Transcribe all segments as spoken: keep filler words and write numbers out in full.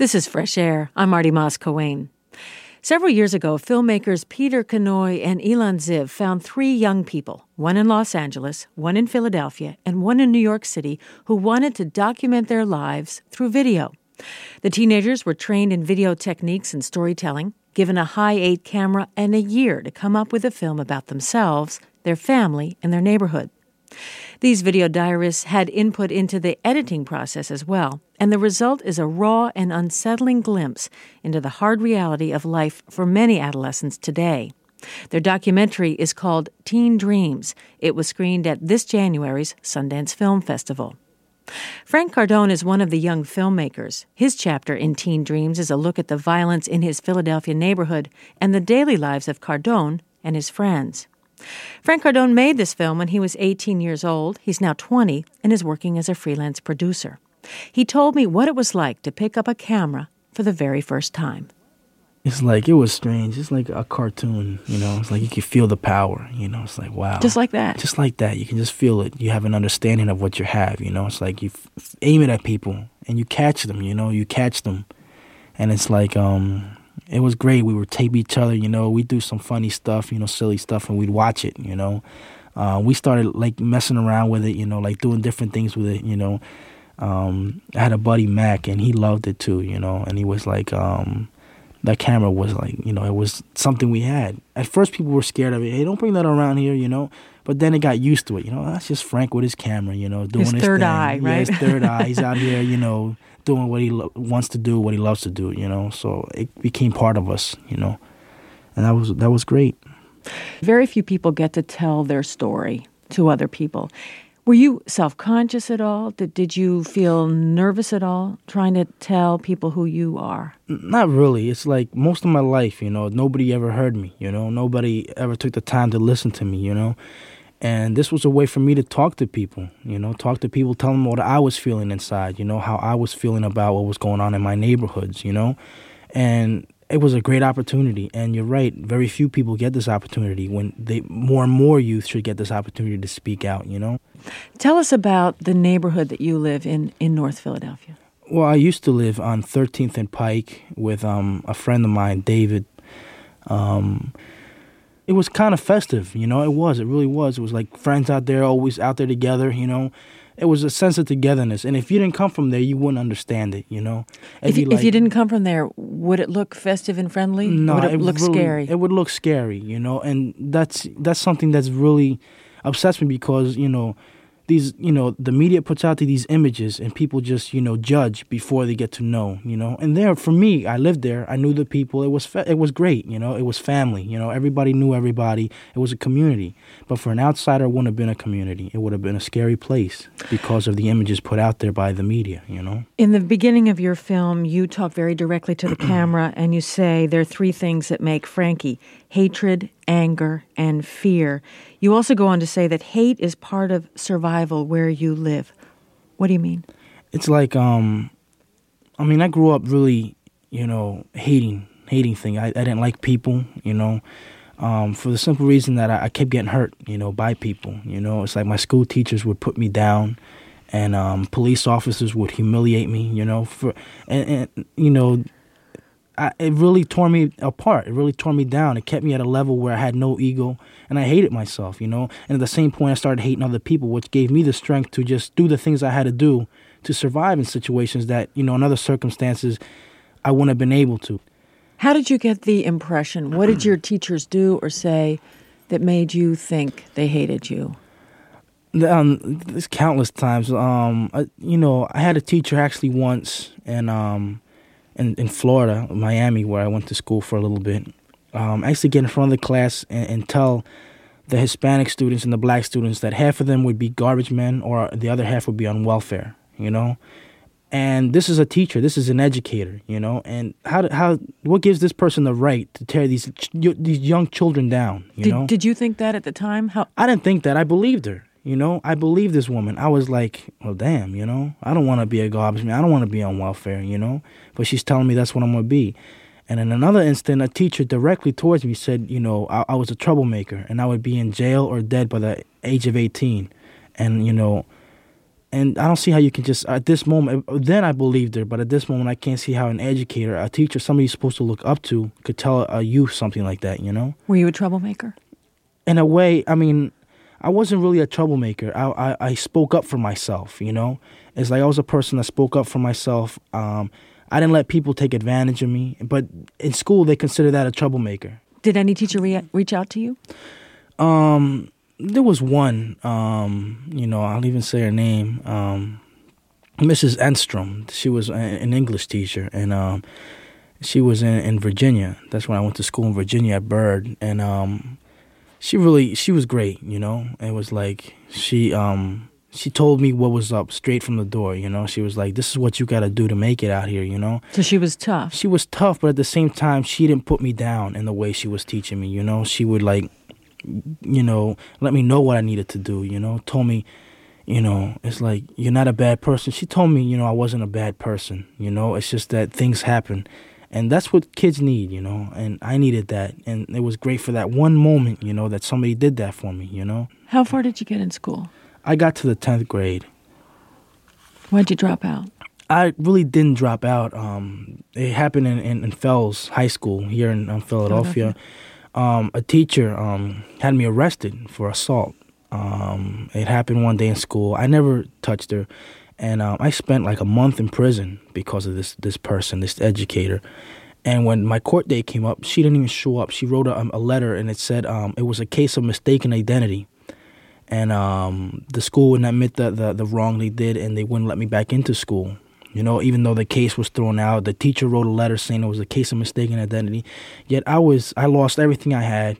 This is Fresh Air. I'm Marty Moss-Coane. Several years ago, filmmakers Peter Kanoy and Ilan Ziv found three young people, one in Los Angeles, one in Philadelphia, and one in New York City, who wanted to document their lives through video. The teenagers were trained in video techniques and storytelling, given a high eight camera and a year to come up with a film about themselves, their family, and their neighborhood. These video diarists had input into the editing process as well, and the result is a raw and unsettling glimpse into the hard reality of life for many adolescents today. Their documentary is called Teen Dreams. It was screened at this January's Sundance Film Festival. Frank Cardone is one of the young filmmakers. His chapter in Teen Dreams is a look at the violence in his Philadelphia neighborhood and the daily lives of Cardone and his friends. Frank Cardone made this film when he was eighteen years old. He's now twenty and is working as a freelance producer. He told me what it was like to pick up a camera for the very first time. It's like, it was strange. It's like a cartoon, you know. It's like you can feel the power, you know. It's like, wow. Just like that? Just like that. You can just feel it. You have an understanding of what you have, you know. It's like you f- aim it at people and you catch them, you know. You catch them. And it's like, um... it was great. We would tape each other, you know. We'd do some funny stuff, you know, silly stuff, and we'd watch it, you know. Uh, we started, like, messing around with it, you know, like doing different things with it, you know. Um, I had a buddy, Mac, and he loved it too, you know. And he was like, um, that camera was like, you know, it was something we had. At first, people were scared of it. Hey, don't bring that around here, you know. But then it got used to it, you know. That's just Frank with his camera, you know, doing his, his third thing. eye, right? Yeah, his third eye. He's out here, you know, doing what he lo- wants to do, what he loves to do, you know. So it became part of us, you know, and that was that was great. Very few people get to tell their story to other people. Were you self-conscious at all? Did, did you feel nervous at all trying to tell people who you are? Not really. It's like most of my life, you know, nobody ever heard me, you know. Nobody ever took the time to listen to me, you know. And this was a way for me to talk to people, you know, talk to people, tell them what I was feeling inside, you know, how I was feeling about what was going on in my neighborhoods, you know. And it was a great opportunity. And you're right, very few people get this opportunity. When they more and more youth should get this opportunity to speak out, you know. Tell us about the neighborhood that you live in in North Philadelphia. Well, I used to live on thirteenth and Pike with um, a friend of mine, David. Um It was kind of festive, you know, it was, it really was. It was like friends out there, always out there together, you know. It was a sense of togetherness. And if you didn't come from there, you wouldn't understand it, you know. If you, like, if you didn't come from there, would it look festive and friendly? No, would it, it look really, scary? It would look scary, you know. And that's that's something that's really upsets me because, you know, these, you know, the media puts out these images and people just, you know, judge before they get to know, you know. And there, for me, I lived there. I knew the people. It was fa- it was great, you know. It was family, you know. Everybody knew everybody. It was a community. But for an outsider, it wouldn't have been a community. It would have been a scary place because of the images put out there by the media, you know. In the beginning of your film, you talk very directly to the camera and you say there are three things that make Frankie: hatred, anger, and fear. You also go on to say that hate is part of survival where you live. What do you mean? It's like, um, I mean, I grew up really, you know, hating, hating things. I, I didn't like people, you know, um, for the simple reason that I, I kept getting hurt, you know, by people. You know, it's like my school teachers would put me down and um, police officers would humiliate me, you know, for, and, and you know, I, it really tore me apart. It really tore me down. It kept me at a level where I had no ego, and I hated myself, you know. And at the same point, I started hating other people, which gave me the strength to just do the things I had to do to survive in situations that, you know, in other circumstances, I wouldn't have been able to. How did you get the impression? What did your teachers do or say that made you think they hated you? Um, there's countless times. Um, I, you know, I had a teacher actually once, and um. In, in Florida, Miami, where I went to school for a little bit. Um, I used to get in front of the class and, and tell the Hispanic students and the black students that half of them would be garbage men or the other half would be on welfare, you know? And this is a teacher, this is an educator, you know? And how, how what gives this person the right to tear these these young children down, you did, know? Did you think that at the time? How? I didn't think that. I believed her. You know, I believe this woman. I was like, well, damn, you know, I don't want to be a garbage man. I don't want to be on welfare, you know, but she's telling me that's what I'm going to be. And in another instant, a teacher directly towards me said, you know, I, I was a troublemaker and I would be in jail or dead by the age of eighteen. And, you know, And I don't see how you can just, at this moment, then I believed her, but at this moment I can't see how an educator, a teacher, somebody you're supposed to look up to could tell a youth something like that, you know? Were you a troublemaker? In a way, I mean, I wasn't really a troublemaker. I, I, I spoke up for myself, you know? It's like I was a person that spoke up for myself. Um, I didn't let people take advantage of me. But in school, they consider that a troublemaker. Did any teacher re- reach out to you? Um... There was one, um, you know, I'll even say her name, um, Missus Enstrom. She was a, an English teacher, and um, she was in, in Virginia. That's when I went to school in Virginia at Byrd, and um, she really, she was great, you know. It was like she um, she told me what was up straight from the door, you know. She was like, this is what you got to do to make it out here, you know. So she was tough. She was tough, but at the same time, she didn't put me down in the way she was teaching me, you know. She would, like, you know, let me know what I needed to do, you know, told me, you know, it's like, you're not a bad person. She told me, you know, I wasn't a bad person, you know, it's just that things happen. And that's what kids need, you know, and I needed that. And it was great for that one moment, you know, that somebody did that for me, you know. How far did you get in school? I got to the tenth grade. Why'd you drop out? I really didn't drop out. Um, it happened in, in, in Fells High School here in um, Philadelphia. Philadelphia. Um, a teacher um, had me arrested for assault. Um, it happened one day in school. I never touched her. And um, I spent like a month in prison because of this this person, this educator. And when my court date came up, she didn't even show up. She wrote a, a letter, and it said um, it was a case of mistaken identity. And um, the school wouldn't admit the, the, the wrong they did, and they wouldn't let me back into school. You know, even though the case was thrown out, the teacher wrote a letter saying it was a case of mistaken identity. Yet I was, I lost everything I had.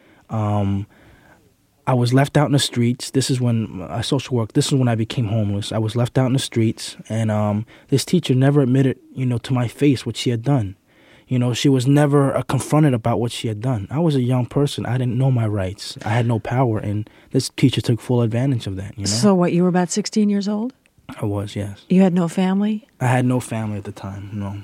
Um, I was left out in the streets. This is when I social work. This is when I became homeless. I was left out in the streets, and um, this teacher never admitted, you know, to my face what she had done. You know, she was never uh, confronted about what she had done. I was a young person. I didn't know my rights. I had no power, and this teacher took full advantage of that. You know. So what? You were about sixteen years old? I was, yes. You had no family? I had no family at the time, no.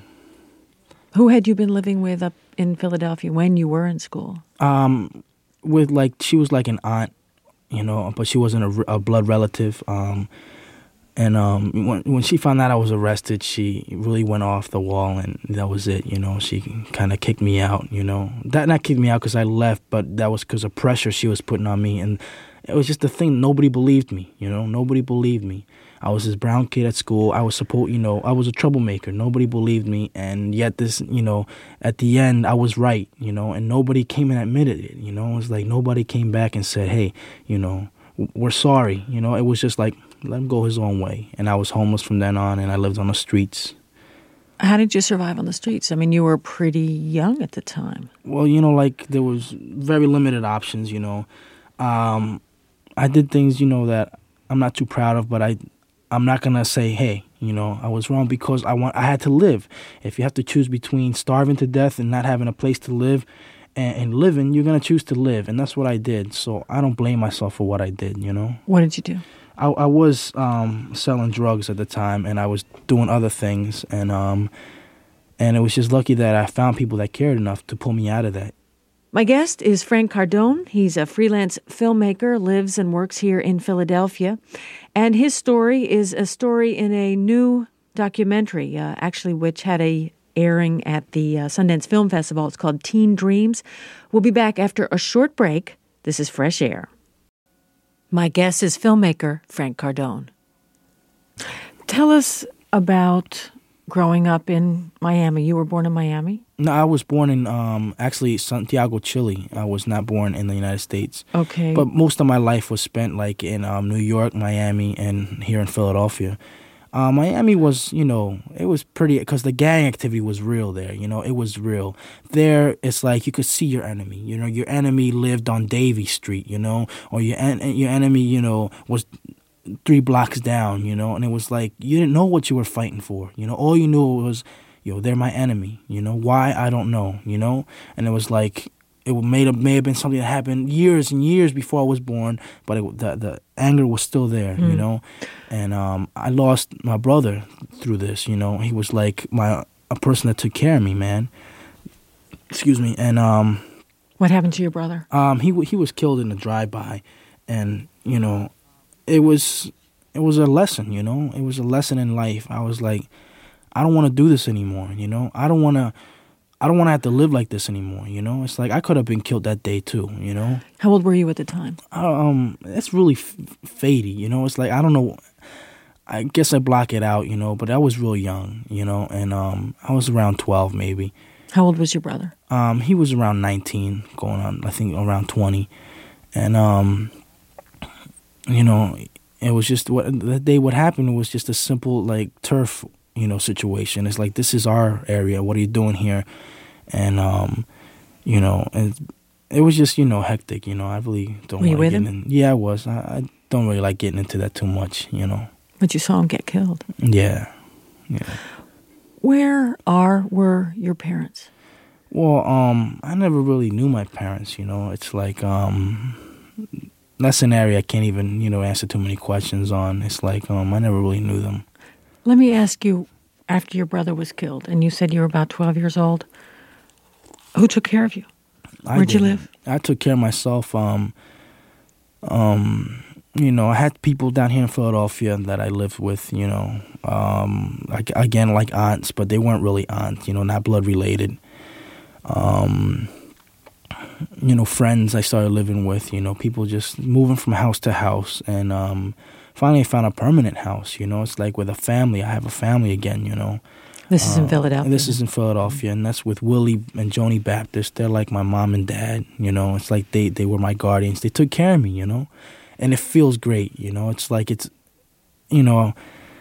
Who had you been living with up in Philadelphia when you were in school? Um, with, like, she was like an aunt, you know, but she wasn't a, a blood relative. Um, and um, when, when she found out I was arrested, she really went off the wall, and that was it, you know. She kind of kicked me out, you know. That not kicked me out because I left, but that was because of pressure she was putting on me. And it was just the thing, nobody believed me, you know. Nobody believed me. I was this brown kid at school. I was supposed, you know, I was a troublemaker. Nobody believed me. And yet this, you know, at the end, I was right, you know, and nobody came and admitted it, you know. It was like nobody came back and said, hey, you know, we're sorry. You know, it was just like, let him go his own way. And I was homeless from then on, and I lived on the streets. How did you survive on the streets? I mean, you were pretty young at the time. Well, you know, like there was very limited options, you know. Um, I did things, you know, that I'm not too proud of, but I... I'm not going to say, hey, you know, I was wrong because I want. I had to live. If you have to choose between starving to death and not having a place to live and, and living, you're going to choose to live. And that's what I did. So I don't blame myself for what I did, you know. What did you do? I, I was um, selling drugs at the time, and I was doing other things. And, um, and it was just lucky that I found people that cared enough to pull me out of that. My guest is Frank Cardone. He's a freelance filmmaker, lives and works here in Philadelphia. And his story is a story in a new documentary, uh, actually, which had a airing at the uh, Sundance Film Festival. It's called Teen Dreams. We'll be back after a short break. This is Fresh Air. My guest is filmmaker Frank Cardone. Tell us about growing up in Miami. You were born in Miami? No, I was born in um, actually Santiago, Chile. I was not born in the United States. Okay. But most of my life was spent like in um, New York, Miami, and here in Philadelphia. Uh, Miami was, you know, it was pretty, because the gang activity was real there, you know, it was real. There, it's like you could see your enemy, you know, your enemy lived on Davie Street, you know, or your en- your enemy, you know, was three blocks down, you know, and it was like, you didn't know what you were fighting for, you know, all you knew was, yo, they're my enemy, you know, why, I don't know, you know, and it was like, it may have, may have been something that happened years and years before I was born, but it, the the anger was still there, mm. you know, and um, I lost my brother through this, you know, he was like my a person that took care of me, man, excuse me, and um, what happened to your brother? Um, he he was killed in a drive-by, and you know, it was it was a lesson, you know. It was a lesson in life. I was like, I don't want to do this anymore, you know. I don't want to. I don't want to have to live like this anymore, you know. It's like I could have been killed that day too, you know. How old were you at the time? Um, it's really f- fadey, you know. It's like I don't know. I guess I block it out, you know. But I was real young, you know, and um, I was around twelve maybe. How old was your brother? Um, he was around nineteen, going on I think around twenty, and um, you know, it was just what that day. What happened was just a simple like turf, you know, situation. It's like, this is our area. What are you doing here? And um, you know, and it was just, you know, hectic. You know, I really don't. Were you with him? In. Yeah, I was. I, I don't really like getting into that too much. You know. But you saw him get killed. Yeah, yeah. Where are were your parents? Well, um, I never really knew my parents. You know, it's like um, that's an area I can't even, you know, answer too many questions on. It's like um, I never really knew them. Let me ask you, after your brother was killed, and you said you were about twelve years old, who took care of you? Where'd you live? I took care of myself. Um, um, you know, I had people down here in Philadelphia that I lived with, you know, um, like, again, like aunts, but they weren't really aunts, you know, not blood related. Um, you know, friends I started living with, you know, people just moving from house to house. And um, finally I found a permanent house, you know. It's like with a family. I have a family again, you know. This is uh, in Philadelphia. This is in Philadelphia, and that's with Willie and Joni Baptist. They're like my mom and dad, you know. It's like they, they were my guardians. They took care of me, you know. And it feels great, you know. It's like it's, you know,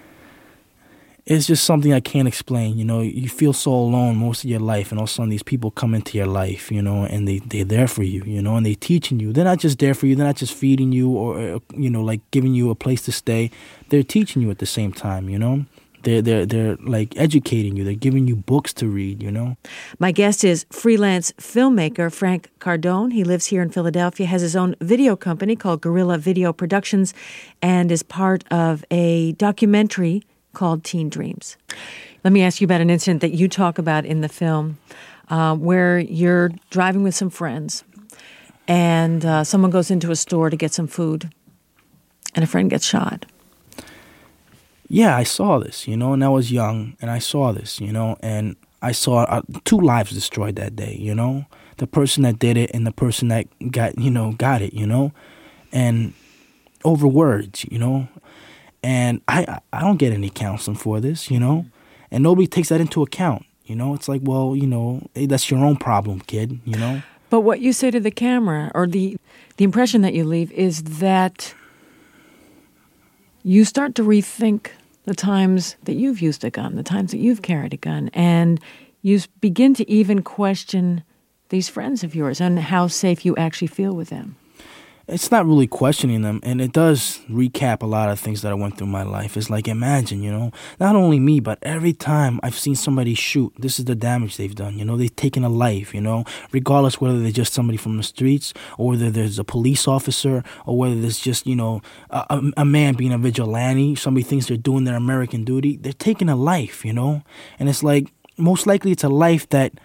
it's just something I can't explain, you know. You feel so alone most of your life, and all of a sudden these people come into your life, you know, and they, they're there for you, you know, and they're teaching you. They're not just there for you. They're not just feeding you or, you know, like giving you a place to stay. They're teaching you at the same time, you know. They're, they're, they're like educating you. They're giving you books to read, you know. My guest is freelance filmmaker Frank Cardone. He lives here in Philadelphia, has his own video company called Guerrilla Video Productions, and is part of a documentary called Teen Dreams. Let me ask you about an incident that you talk about in the film uh, where you're driving with some friends and uh, someone goes into a store to get some food and a friend gets shot. Yeah, I saw this, you know, and I was young, and I saw this, you know, and I saw uh, two lives destroyed that day, you know, the person that did it and the person that got, you know, got it, you know, and over words, you know, and I I don't get any counseling for this, you know, and nobody takes that into account, you know. It's like, well, you know, hey, that's your own problem, kid, you know. But what you say to the camera, or the the impression that you leave, is that you start to rethink the times that you've used a gun, the times that you've carried a gun, and you begin to even question these friends of yours and how safe you actually feel with them. It's not really questioning them, and it does recap a lot of things that I went through in my life. It's like, imagine, you know, not only me, but every time I've seen somebody shoot, this is the damage they've done. You know, they've taken a life, you know, regardless whether they're just somebody from the streets or whether there's a police officer or whether there's just, you know, a, a man being a vigilante. Somebody thinks they're doing their American duty. They're taking a life, you know, and it's like, most likely it's a life that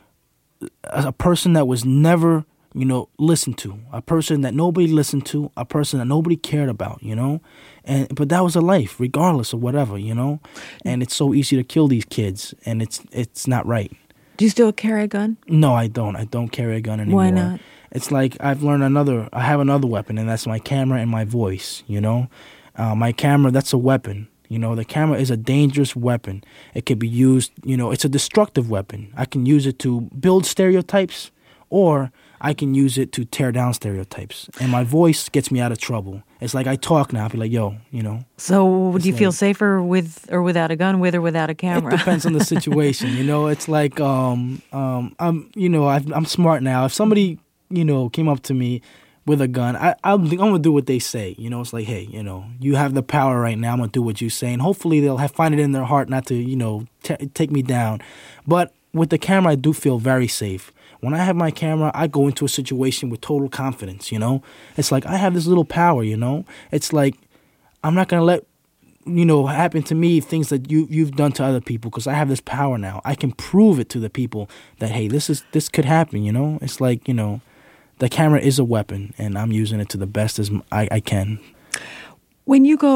a person that was never, you know, listened to, a person that nobody listened to, a person that nobody cared about, you know, and but that was a life, regardless of whatever, you know, and it's so easy to kill these kids, and it's it's not right. Do you still carry a gun? No, I don't. I don't carry a gun anymore. Why not? It's like I've learned another. I have another weapon, and that's my camera and my voice. You know, uh, my camera, that's a weapon. You know, the camera is a dangerous weapon. It can be used. You know, it's a destructive weapon. I can use it to build stereotypes, or I can use it to tear down stereotypes. And my voice gets me out of trouble. It's like I talk now. I'll be like, yo, you know. So would you like, feel safer with or without a gun, with or without a camera? It depends on the situation, you know. It's like, um, um, I'm, you know, I've, I'm smart now. If somebody, you know, came up to me with a gun, I, I'm, I'm going to do what they say. You know, it's like, hey, you know, you have the power right now. I'm going to do what you say. And hopefully they'll have, find it in their heart not to, you know, t- take me down. But with the camera, I do feel very safe. When I have my camera, I go into a situation with total confidence, you know? It's like I have this little power, you know? It's like I'm not going to let, you know, happen to me things that you, you've done to other people because I have this power now. I can prove it to the people that, hey, this is this could happen, you know? It's like, you know, the camera is a weapon, and I'm using it to the best as I, I can. When you go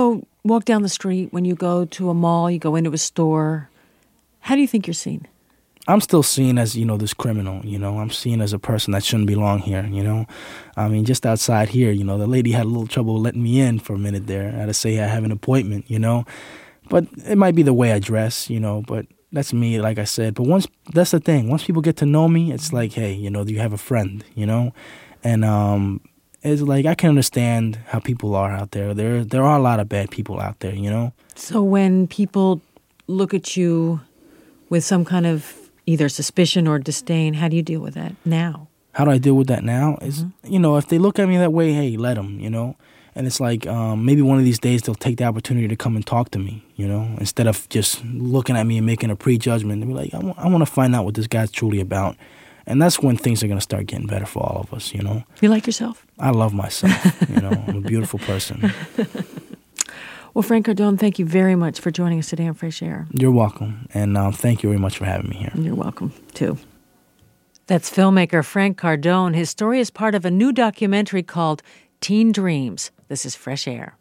walk down the street, when you go to a mall, you go into a store, how do you think you're seen? I'm still seen as, you know, this criminal, you know. I'm seen as a person that shouldn't belong here, you know. I mean, just outside here, you know, the lady had a little trouble letting me in for a minute there. I had to say I have an appointment, you know. But it might be the way I dress, you know, but that's me, like I said. But once, that's the thing, once people get to know me, it's like, hey, you know, you have a friend, you know. And um, it's like, I can understand how people are out there. There, there are a lot of bad people out there, you know. So when people look at you with some kind of either suspicion or disdain, how do you deal with that now? How do I deal with that now? Is, mm-hmm. you know, if they look at me that way, hey, let them, you know. And it's like um, maybe one of these days they'll take the opportunity to come and talk to me, you know, instead of just looking at me and making a prejudgment. They'll be like, I, w- I want to find out what this guy's truly about. And that's when things are going to start getting better for all of us, you know. You like yourself? I love myself, you know. I'm a beautiful person. Well, Frank Cardone, thank you very much for joining us today on Fresh Air. You're welcome. And um, thank you very much for having me here. You're welcome, too. That's filmmaker Frank Cardone. His story is part of a new documentary called Teen Dreams. This is Fresh Air.